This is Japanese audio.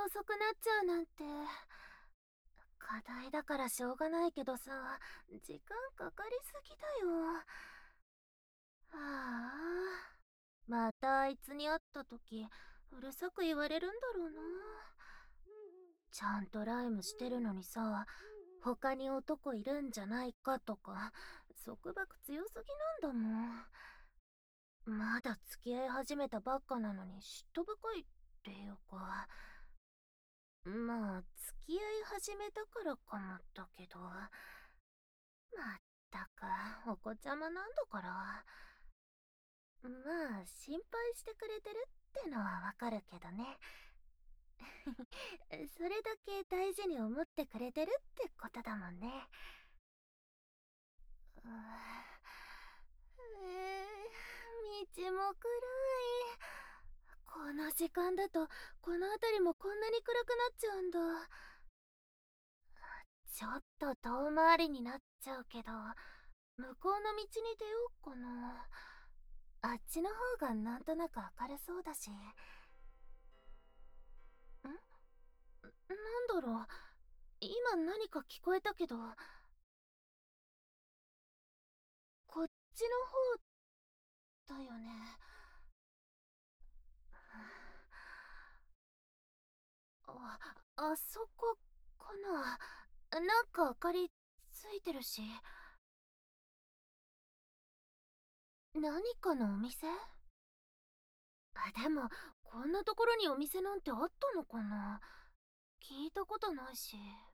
遅くなっちゃうなんて。課題だからしょうがないけどさ、時間かかりすぎだよ。はあ。またあいつに会った時、うるさく言われるんだろうな。ちゃんとライムしてるのにさ、他に男いるんじゃないかとか、束縛強すぎなんだもん。まだ付き合い始めたばっかなのに嫉妬深いっていうか、まあ、付き合い始めたからかもだけど、まったく、お子ちゃまなんだから。まあ、心配してくれてるってのはわかるけどね。それだけ大事に思ってくれてるってことだもんね。うー道も暗い。この時間だと、この辺りもこんなに暗くなっちゃうんだ。ちょっと遠回りになっちゃうけど、向こうの道に出ようかな。あっちの方がなんとなく明るそうだし。なんだろう。今何か聞こえたけど、こっちの方だよね。あ、あそこかな。なんか明かりついてるし。何かのお店？でも、こんなところにお店なんてあったのかな？聞いたことないし。